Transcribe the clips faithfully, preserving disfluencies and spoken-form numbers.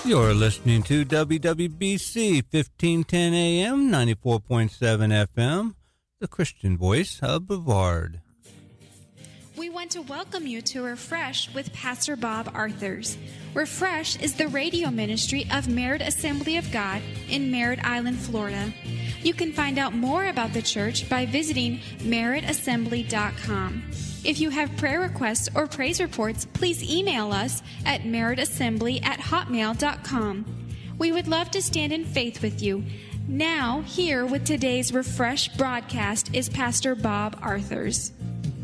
You're listening to W W B C fifteen ten A M, ninety-four point seven F M, the Christian voice of Brevard. We want to welcome you to Refresh with Pastor Bob Arthurs. Refresh is the radio ministry of Merritt Assembly of God in Merritt Island, Florida. You can find out more about the church by visiting merritt assembly dot com. If you have prayer requests or praise reports, please email us at merritt assembly at hotmail dot com. We would love to stand in faith with you. Now, here with today's Refresh broadcast is Pastor Bob Arthurs.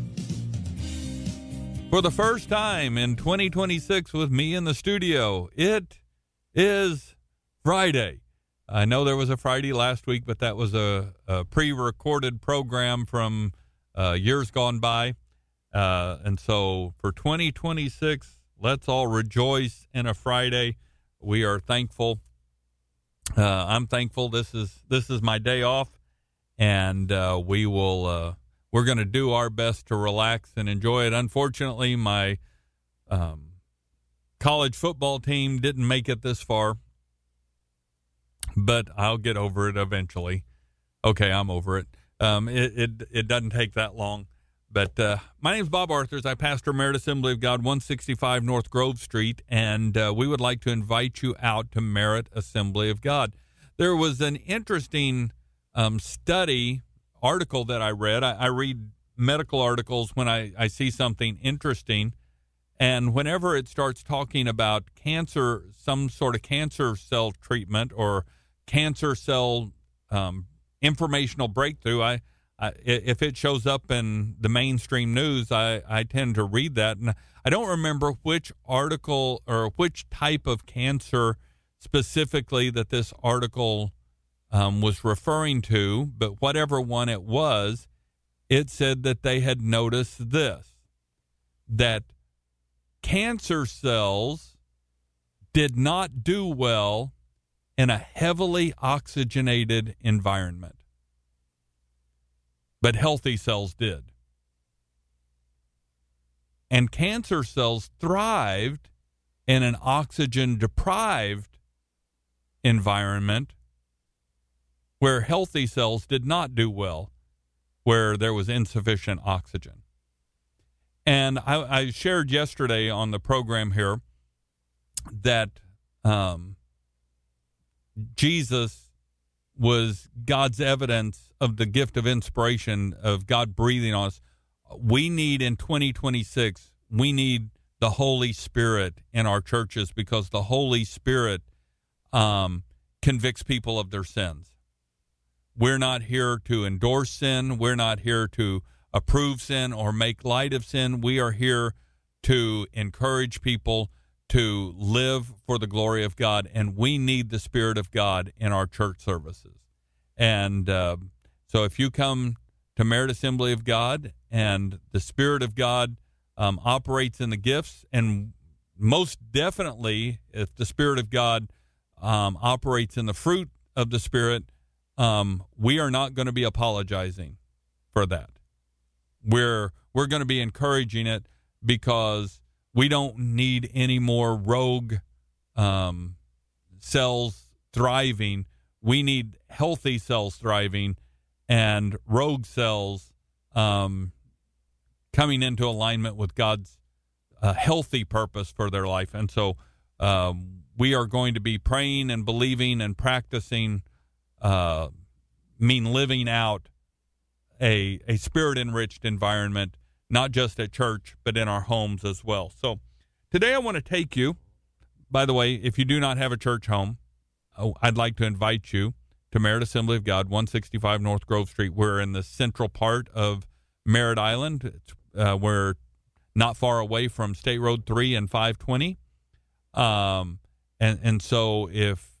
For the first time in twenty twenty-six with me in the studio, it is Friday. I know there was a Friday last week, but that was a, a pre-recorded program from uh, years gone by. Uh, and so for twenty twenty-six, let's all rejoice in a Friday. We are thankful. Uh, I'm thankful. This is this is my day off, and uh, we will. Uh, we're going to do our best to relax and enjoy it. Unfortunately, my um, college football team didn't make it this far, but I'll get over it eventually. Okay, I'm over it. Um, it it it doesn't take that long. But uh, my name is Bob Arthurs. I pastor Merritt Assembly of God, one sixty-five North Grove Street, and uh, we would like to invite you out to Merritt Assembly of God. There was an interesting um, study article that I read. I, I read medical articles when I, I see something interesting, and whenever it starts talking about cancer, some sort of cancer cell treatment or cancer cell um, informational breakthrough, I Uh, if it shows up in the mainstream news, I, I tend to read that. And I don't remember which article or which type of cancer specifically that this article um, was referring to, but whatever one it was, it said that they had noticed this, that cancer cells did not do well in a heavily oxygenated environment, but healthy cells did. And cancer cells thrived in an oxygen-deprived environment where healthy cells did not do well, where there was insufficient oxygen. And I, I shared yesterday on the program here that um, Jesus was God's evidence of the gift of inspiration of God breathing on us. We need in twenty twenty-six, we need the Holy Spirit in our churches because the Holy Spirit um, convicts people of their sins. We're not here to endorse sin. We're not here to approve sin or make light of sin. We are here to encourage people to live for the glory of God, and we need the Spirit of God in our church services. And uh, so if you come to Merritt Assembly of God and the Spirit of God um, operates in the gifts, and most definitely if the Spirit of God um, operates in the fruit of the Spirit, um, we are not going to be apologizing for that. We're, we're going to be encouraging it because we don't need any more rogue um, cells thriving. We need healthy cells thriving and rogue cells um, coming into alignment with God's uh, healthy purpose for their life. And so um, we are going to be praying and believing and practicing, uh, mean living out a, a spirit-enriched environment, not just at church, but in our homes as well. So today I want to take you, by the way, if you do not have a church home, I'd like to invite you to Merritt Assembly of God, one sixty-five North Grove Street. We're in the central part of Merritt Island. It's, uh, we're not far away from State Road three and five twenty. Um, and, and so if,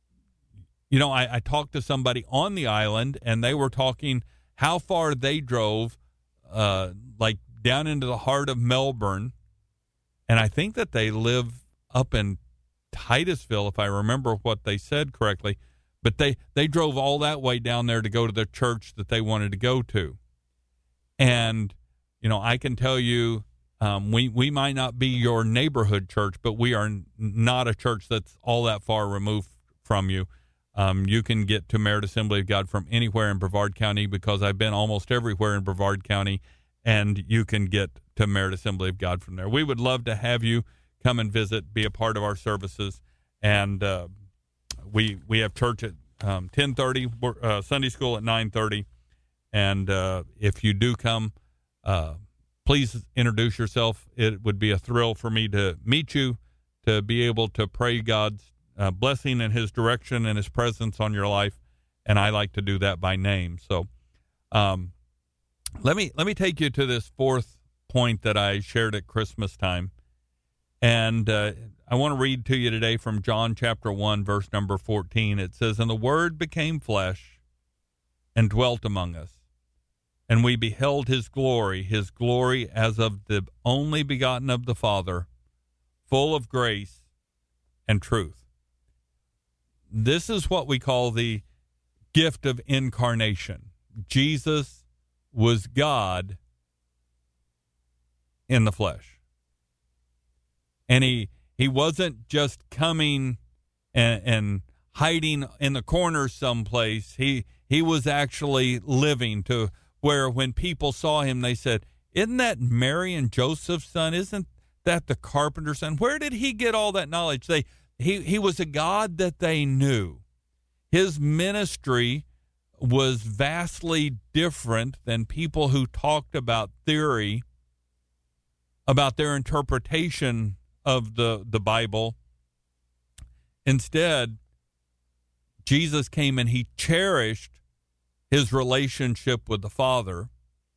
you know, I, I talked to somebody on the island, and they were talking how far they drove uh, like down into the heart of Melbourne. And I think that they live up in Titusville, if I remember what they said correctly. But they, they drove all that way down there to go to the church that they wanted to go to. And, you know, I can tell you Um, we, we might not be your neighborhood church, but we are n- not a church that's all that far removed from you. Um, you can get to Merit Assembly of God from anywhere in Brevard County, because I've been almost everywhere in Brevard County, and you can get to Merit Assembly of God from there. We would love to have you come and visit, be a part of our services, and uh, we we have church at um, ten thirty, uh, Sunday school at nine thirty, and uh, if you do come, uh, please introduce yourself. It would be a thrill for me to meet you, to be able to pray God's Uh, blessing and his direction and his presence on your life, and I like to do that by name. So um, let me let me take you to this fourth point that I shared at Christmas time, and uh, I want to read to you today from John chapter one, verse number fourteen. It says, "And the Word became flesh and dwelt among us, and we beheld his glory, his glory as of the only begotten of the Father, full of grace and truth." This is what we call the gift of incarnation. Jesus was God in the flesh. And he he wasn't just coming and, and hiding in the corner someplace. He he was actually living, to where when people saw him, they said, "Isn't that Mary and Joseph's son? Isn't that the carpenter's son? Where did he get all that knowledge?" They He he was a God that they knew. His ministry was vastly different than people who talked about theory, about their interpretation of the, the Bible. Instead, Jesus came and he cherished his relationship with the Father.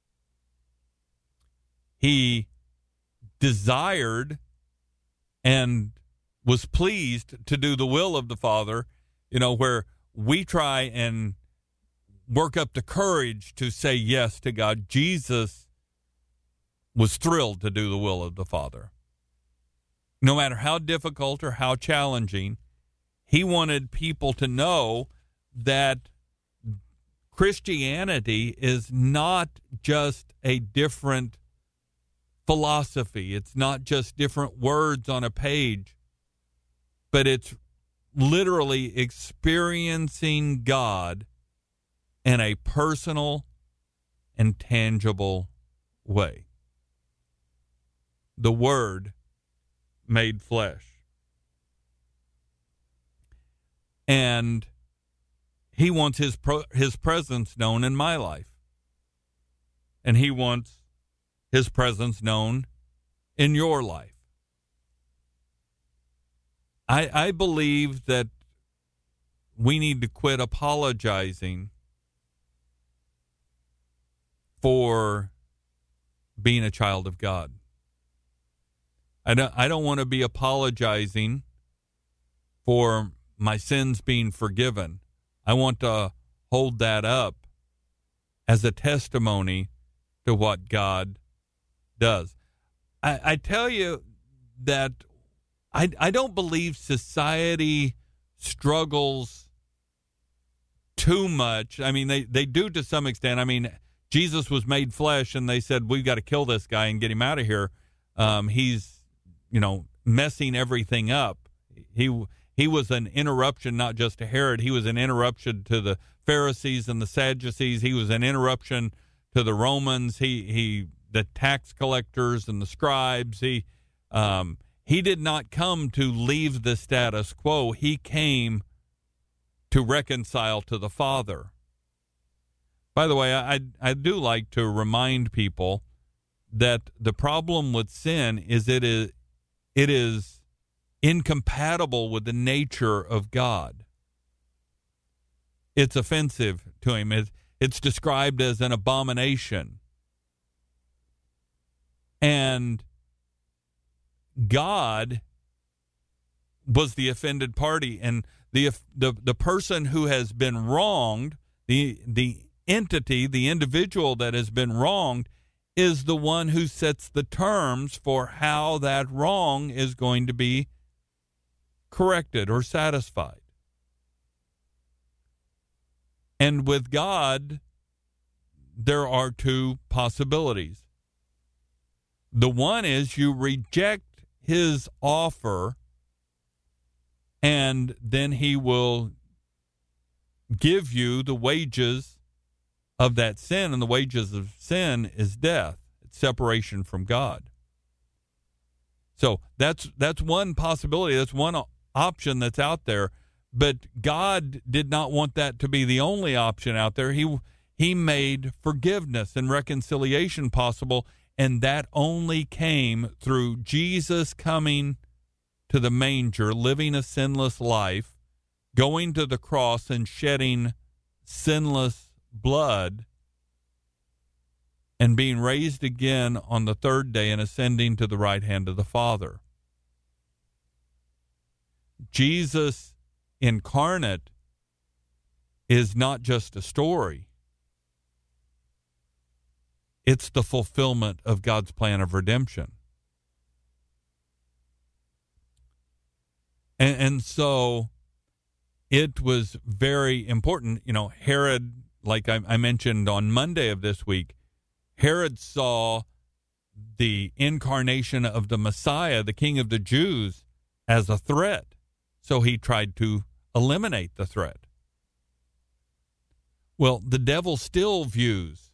He desired and was pleased to do the will of the Father, you know, where we try and work up the courage to say yes to God. Jesus was thrilled to do the will of the Father. No matter how difficult or how challenging, he wanted people to know that Christianity is not just a different philosophy. It's not just different words on a page, but it's literally experiencing God in a personal and tangible way. The Word made flesh. And he wants his pro- his presence known in my life. And he wants his presence known in your life. I, I believe that we need to quit apologizing for being a child of God. I don't, I don't want to be apologizing for my sins being forgiven. I want to hold that up as a testimony to what God does. I, I tell you that I, I don't believe society struggles too much. I mean, they, they do to some extent. I mean, Jesus was made flesh, and they said, we've got to kill this guy and get him out of here. Um, he's, you know, messing everything up. He he was an interruption, not just to Herod. He was an interruption to the Pharisees and the Sadducees. He was an interruption to the Romans. He he the tax collectors and the scribes. He um. He did not come to leave the status quo. He came to reconcile to the Father. By the way, I, I do like to remind people that the problem with sin is it is it is incompatible with the nature of God. It's offensive to him. It's, it's described as an abomination. And God was the offended party, and the the the person who has been wronged, the the entity, the individual that has been wronged, is the one who sets the terms for how that wrong is going to be corrected or satisfied. And with God, there are two possibilities. The one is you reject his offer, and then he will give you the wages of that sin, and the wages of sin is death. It's separation from God. So that's that's one possibility. That's one option that's out there. But God did not want that to be the only option out there. He he made forgiveness and reconciliation possible, and that only came through Jesus coming to the manger, living a sinless life, going to the cross and shedding sinless blood, and being raised again on the third day and ascending to the right hand of the Father. Jesus incarnate is not just a story. It's the fulfillment of God's plan of redemption. And, and so it was very important. You know, Herod, like I, I mentioned on Monday of this week, Herod saw the incarnation of the Messiah, the King of the Jews, as a threat. So he tried to eliminate the threat. Well, the devil still views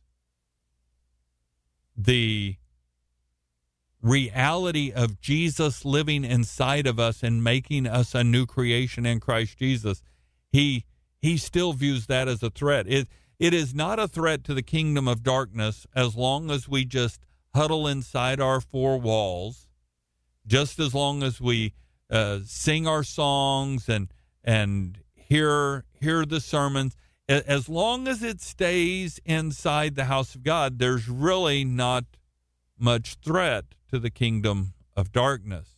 the reality of Jesus living inside of us and making us a new creation in Christ Jesus. He he still views that as a threat. It it is not a threat to the kingdom of darkness as long as we just huddle inside our four walls, just as long as we uh, sing our songs and and hear hear the sermons. As long as it stays inside the house of God, there's really not much threat to the kingdom of darkness.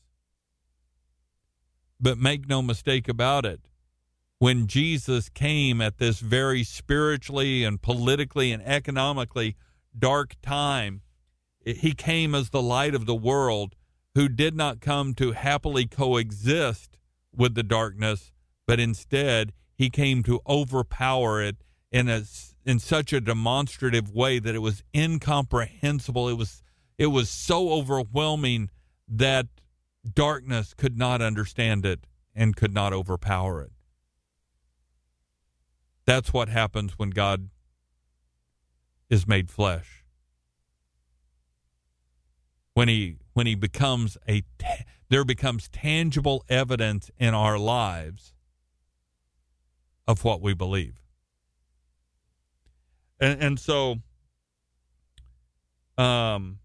But make no mistake about it, when Jesus came at this very spiritually and politically and economically dark time, he came as the light of the world, who did not come to happily coexist with the darkness, but instead he came to overpower it in a, in such a demonstrative way that it was incomprehensible. It was it was so overwhelming that darkness could not understand it and could not overpower it. That's what happens when God is made flesh. When he when he becomes a there becomes tangible evidence in our lives of what we believe. And, and so um,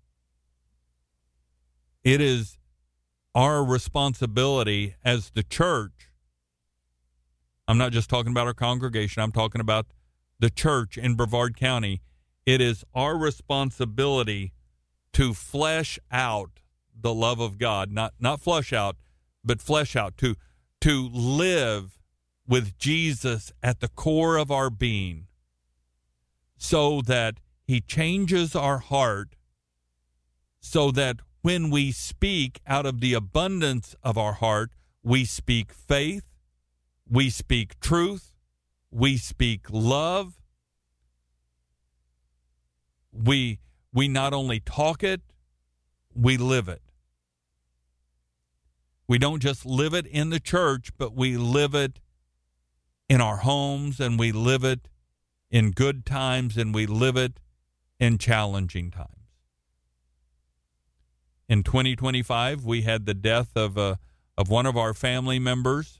it is our responsibility as the church. I'm not just talking about our congregation. I'm talking about the church in Brevard County. It is our responsibility to flesh out the love of God, not not flush out, but flesh out, to to live with Jesus at the core of our being, so that he changes our heart, so that when we speak out of the abundance of our heart, we speak faith, we speak truth, we speak love. We we not only talk it, we live it. We don't just live it in the church, but we live it in our homes, and we live it in good times, and we live it in challenging times. In twenty twenty-five, we had the death of a, of one of our family members,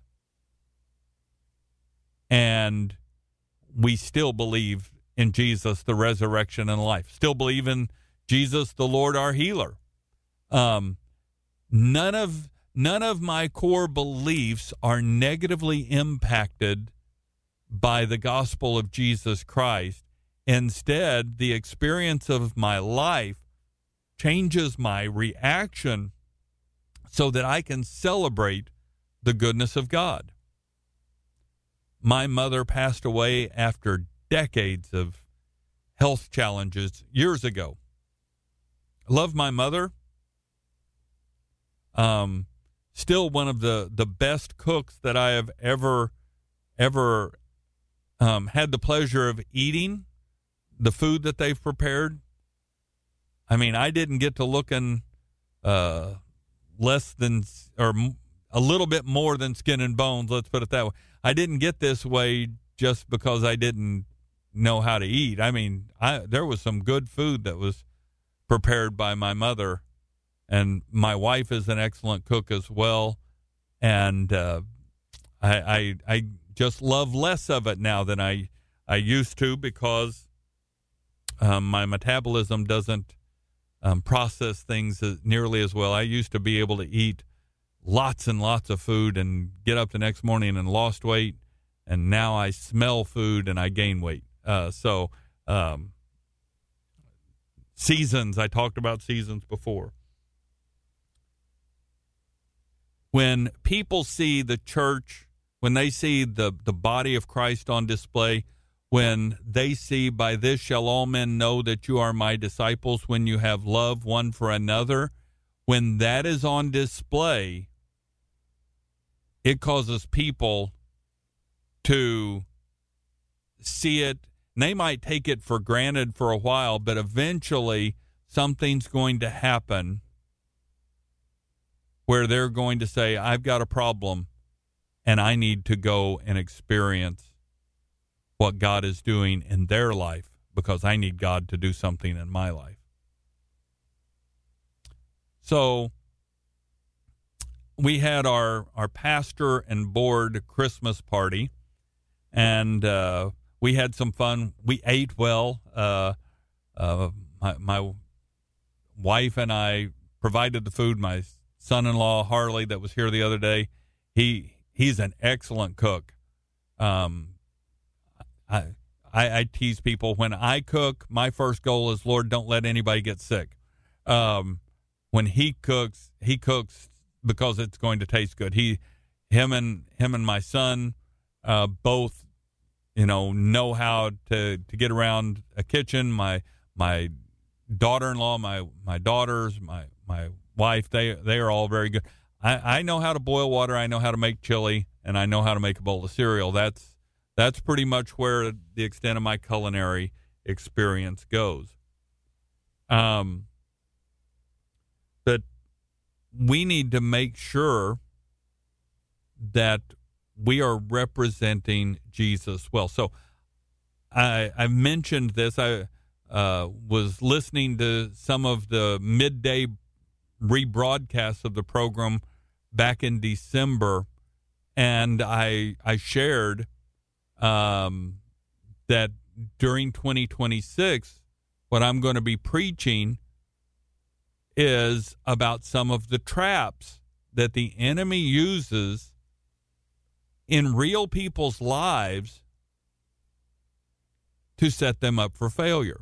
and we still believe in Jesus, the resurrection and life. Still believe in Jesus, the Lord, our healer. Um, none of none of my core beliefs are negatively impacted by the gospel of Jesus Christ. Instead, the experience of my life changes my reaction so that I can celebrate the goodness of God. My mother passed away after decades of health challenges years ago. I love my mother. Um, still one of the, the best cooks that I have ever, ever um, had the pleasure of eating. The food that they've prepared, I mean, I didn't get to looking uh, less than or a little bit more than skin and bones. Let's put it that way. I didn't get this way just because I didn't know how to eat. I mean, I, there was some good food that was prepared by my mother, and my wife is an excellent cook as well. And uh, I, I I just love less of it now than I I used to, because um, my metabolism doesn't um, process things as, nearly as well. I used to be able to eat lots and lots of food and get up the next morning and lost weight, and now I smell food and I gain weight. Uh, so um, seasons, I talked about seasons before. When people see the church, when they see the, the body of Christ on display, when they see, by this shall all men know that you are my disciples, when you have love one for another, when that is on display, it causes people to see it. And they might take it for granted for a while, but eventually something's going to happen where they're going to say, I've got a problem, and I need to go and experience what God is doing in their life, because I need God to do something in my life. So we had our, our pastor and board Christmas party, and uh, we had some fun. We ate well. Uh, uh, my, my wife and I provided the food. My son-in-law, Harley, that was here the other day, he he's an excellent cook. Um, I, I, I tease people, when I cook, my first goal is, Lord, don't let anybody get sick. Um, when he cooks, he cooks because it's going to taste good. He, him and him and my son, uh, both, you know, know how to, to get around a kitchen. My my daughter-in-law, my my daughters, my my wife, they they are all very good. I, I know how to boil water. I know how to make chili, and I know how to make a bowl of cereal. That's that's pretty much where the extent of my culinary experience goes. Um, but we need to make sure that we are representing Jesus well. So I, I mentioned this. I uh, was listening to some of the midday rebroadcasts of the program back in December, and I I shared um, that during twenty twenty-six, what I'm going to be preaching is about some of the traps that the enemy uses in real people's lives to set them up for failure.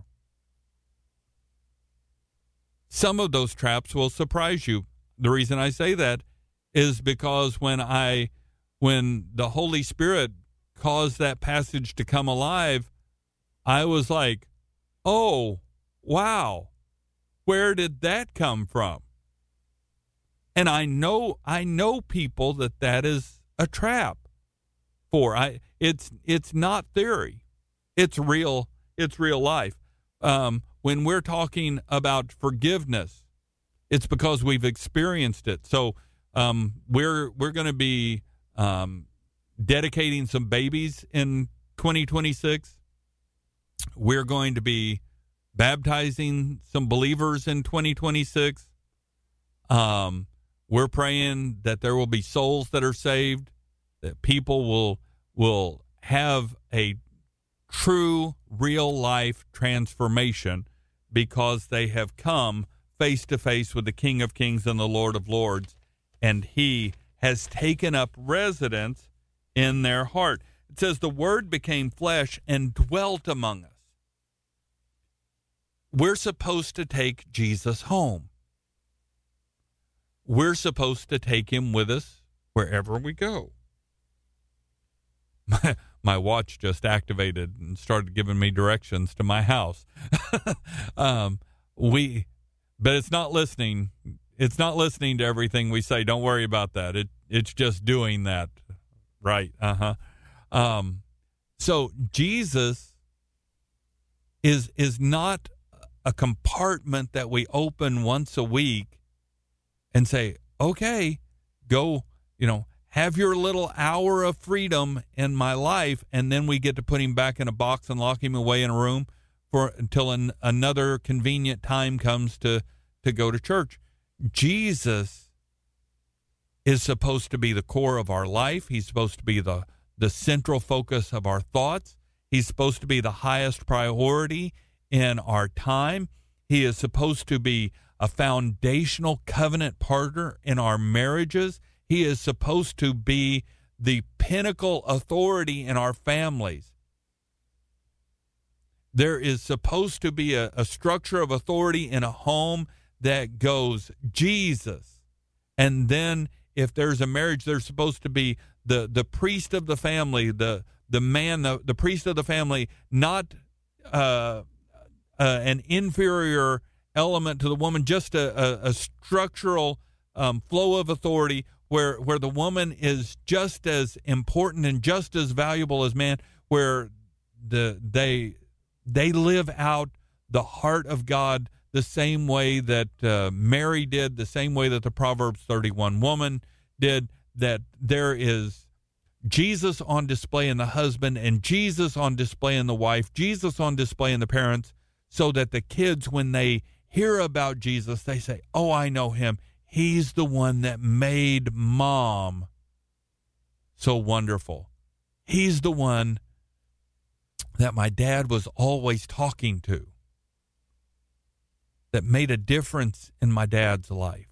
Some of those traps will surprise you. The reason I say that is because when I, when the Holy Spirit caused that passage to come alive, I was like, oh, wow, where did that come from? And I know, I know people that that is a trap for. I, it's, it's not theory. It's real. It's real life. Um, when we're talking about forgiveness, it's because we've experienced it. So um, we're we're going to be um, dedicating some babies in twenty twenty-six. We're going to be baptizing some believers in twenty twenty-six. Um, we're praying that there will be souls that are saved, that people will will have a true, real-life transformation because they have come face-to-face with the King of Kings and the Lord of Lords, and he has taken up residence in their heart. It says, the Word became flesh and dwelt among us. We're supposed to take Jesus home. We're supposed to take him with us wherever we go. My, my watch just activated and started giving me directions to my house. um, we, but it's not listening. It's not listening to everything we say. Don't worry about that. It it's just doing that. Right. Uh-huh. Um, so Jesus is is not a compartment that we open once a week and say, okay, go, you know, have your little hour of freedom in my life, and then we get to put him back in a box and lock him away in a room for until an, another convenient time comes to, to go to church. Jesus is supposed to be the core of our life. He's supposed to be the, the central focus of our thoughts. He's supposed to be the highest priority in our time. He is supposed to be a foundational covenant partner in our marriages. He is supposed to be the pinnacle authority in our families. There is supposed to be a, a structure of authority in a home that goes Jesus. And then if there's a marriage, there's supposed to be the, the priest of the family, the the man, the, the priest of the family, not uh, uh, an inferior element to the woman, just a, a, a structural um, flow of authority where where the woman is just as important and just as valuable as man, where the they they live out the heart of God the same way that uh, Mary did, the same way that the Proverbs thirty-one woman did, that there is Jesus on display in the husband and Jesus on display in the wife, Jesus on display in the parents, so that the kids, when they hear about Jesus, they say, oh, I know him. He's the one that made mom so wonderful. He's the one that my dad was always talking to, that made a difference in my dad's life.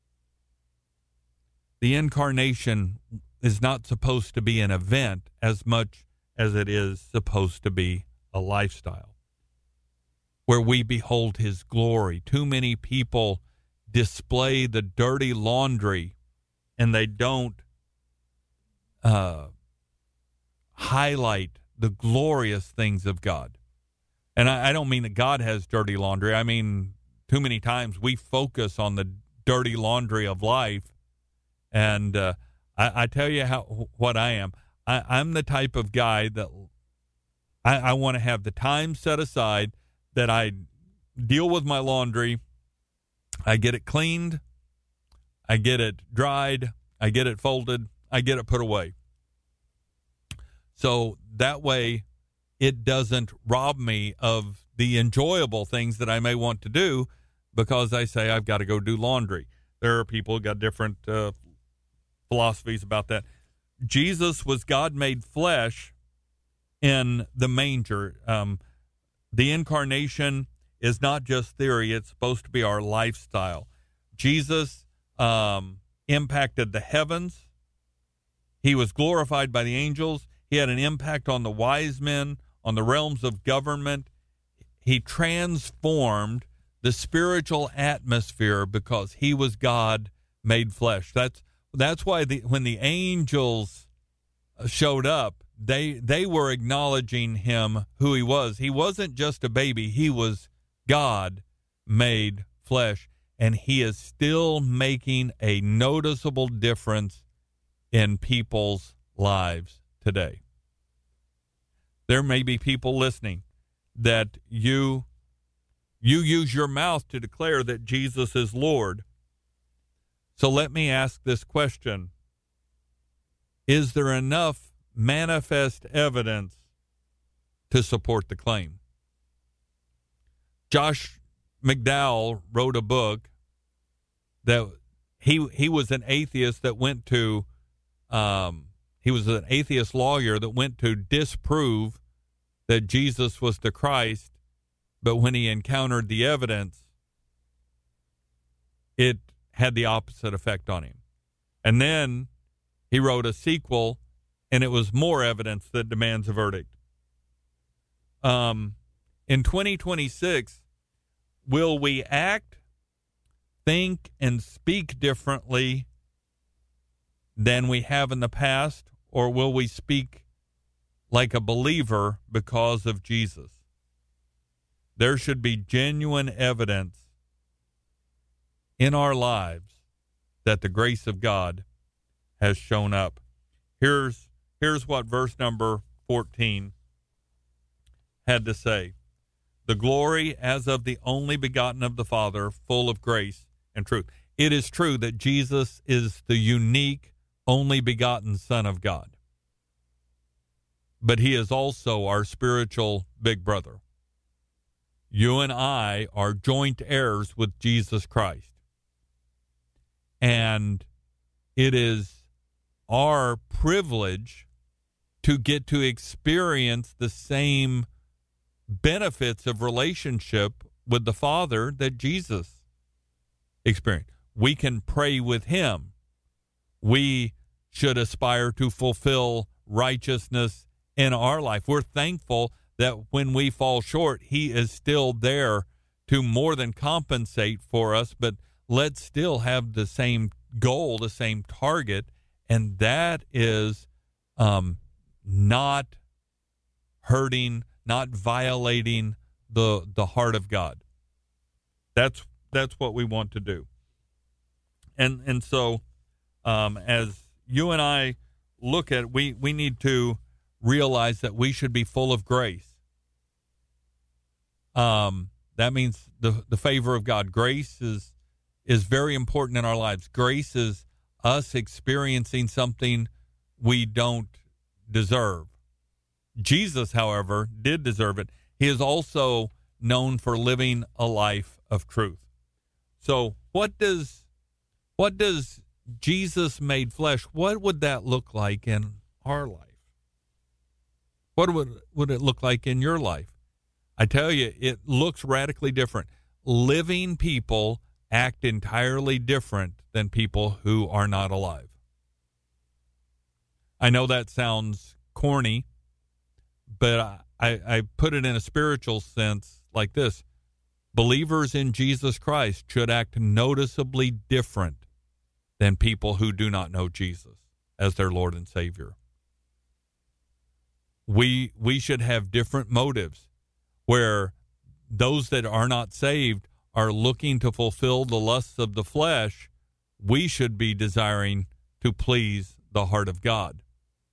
The incarnation is not supposed to be an event as much as it is supposed to be a lifestyle where we behold his glory. Too many people display the dirty laundry and they don't uh, highlight the glorious things of God. And I, I don't mean that God has dirty laundry. I mean, too many times we focus on the dirty laundry of life. And uh, I, I tell you how what I am. I, I'm the type of guy that I, I want to have the time set aside that I deal with my laundry. I get it cleaned. I get it dried. I get it folded. I get it put away. So that way it doesn't rob me of the enjoyable things that I may want to do because I say I've got to go do laundry. There are people who got different uh, philosophies about that. Jesus was God made flesh in the manger. Um, the incarnation is not just theory. It's supposed to be our lifestyle. Jesus um, impacted the heavens. He was glorified by the angels. He had an impact on the wise men, on the realms of government. He transformed the spiritual atmosphere because he was God made flesh. That's that's why the, when the angels showed up, they they were acknowledging him, who he was. He wasn't just a baby. He was God made flesh, and he is still making a noticeable difference in people's lives today. There may be people listening that you you use your mouth to declare that Jesus is Lord. So let me ask this question. Is there enough manifest evidence to support the claim? Josh McDowell wrote a book that he he was an atheist that went to um, he was an atheist lawyer that went to disprove that Jesus was the Christ, but when he encountered the evidence, it had the opposite effect on him. And then he wrote a sequel, and it was more evidence that demands a verdict. Um, in twenty twenty-six, will we act, think, and speak differently than we have in the past, or will we speak like a believer because of Jesus? There should be genuine evidence in our lives that the grace of God has shown up. Here's here's what verse number fourteen had to say. the glory as of the only begotten of the Father, full of grace and truth. It is true that Jesus is the unique, only begotten Son of God. But he is also our spiritual big brother. You and I are joint heirs with Jesus Christ. And it is our privilege to get to experience the same benefits of relationship with the Father that Jesus experienced. We can pray with him. We should aspire to fulfill righteousness in our life. We're thankful that when we fall short, he is still there to more than compensate for us, but let's still have the same goal, the same target, and that is um, not hurting, not violating the the heart of God. That's that's what we want to do. And and so um, as you and I look at, we we need to realize that we should be full of grace. Um, that means the the favor of God. Grace is is very important in our lives. Grace is us experiencing something we don't deserve. Jesus, however, did deserve it. He is also known for living a life of truth. So what does what does Jesus made flesh, what would that look like in our life? What would, would it look like in your life? I tell you, it looks radically different. Living people act entirely different than people who are not alive. I know that sounds corny, but I, I put it in a spiritual sense like this. Believers in Jesus Christ should act noticeably different than people who do not know Jesus as their Lord and Savior. We we should have different motives, where those that are not saved are looking to fulfill the lusts of the flesh. We should be desiring to please the heart of God.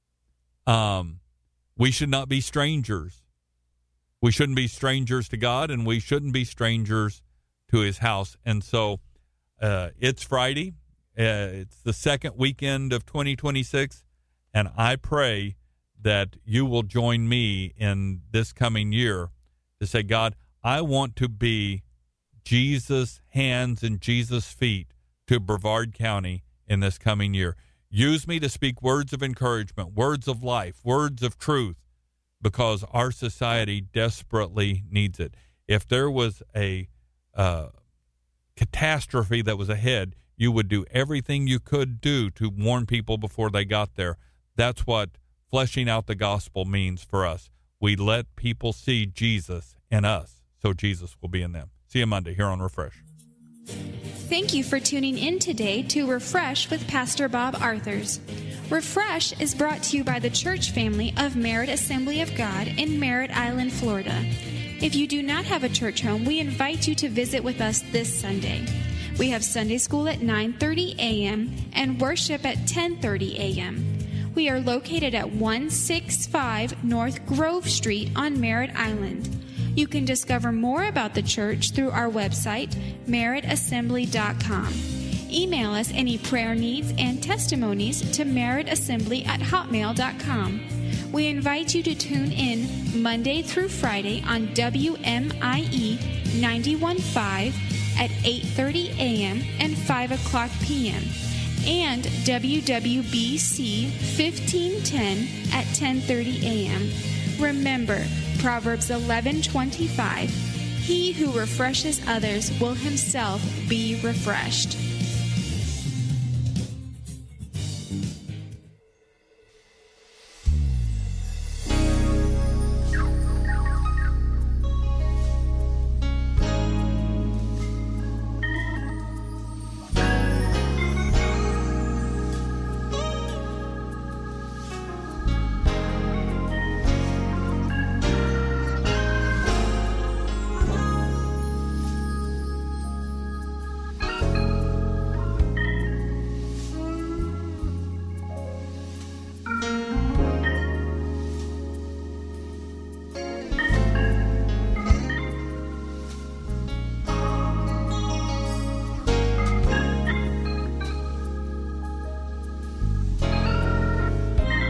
Um, we should not be strangers. We shouldn't be strangers to God, and we shouldn't be strangers to his house. And so uh, it's Friday. Uh, it's the second weekend of twenty twenty-six, and I pray that you will join me in this coming year to say, God, I want to be Jesus' hands and Jesus' feet to Brevard County in this coming year. Use me to speak words of encouragement, words of life, words of truth, because our society desperately needs it. If there was a uh, catastrophe that was ahead, you would do everything you could do to warn people before they got there. That's what fleshing out the gospel means for us. We let people see Jesus in us, so Jesus will be in them. See you Monday here on Refresh. Thank you for tuning in today to Refresh with Pastor Bob Arthurs. Refresh is brought to you by the church family of Merritt Assembly of God in Merritt Island, Florida. If you do not have a church home, we invite you to visit with us this Sunday. We have Sunday school at nine thirty a.m. and worship at ten thirty a.m. We are located at one sixty-five North Grove Street on Merritt Island. You can discover more about the church through our website, merritt assembly dot com. Email us any prayer needs and testimonies to merrittassembly at hotmail dot com. We invite you to tune in Monday through Friday on W M I E ninety-one point five at eight thirty a.m. and five o'clock p.m. and W W B C fifteen ten at ten thirty a.m. Remember, Proverbs eleven twenty-five, he who refreshes others will himself be refreshed.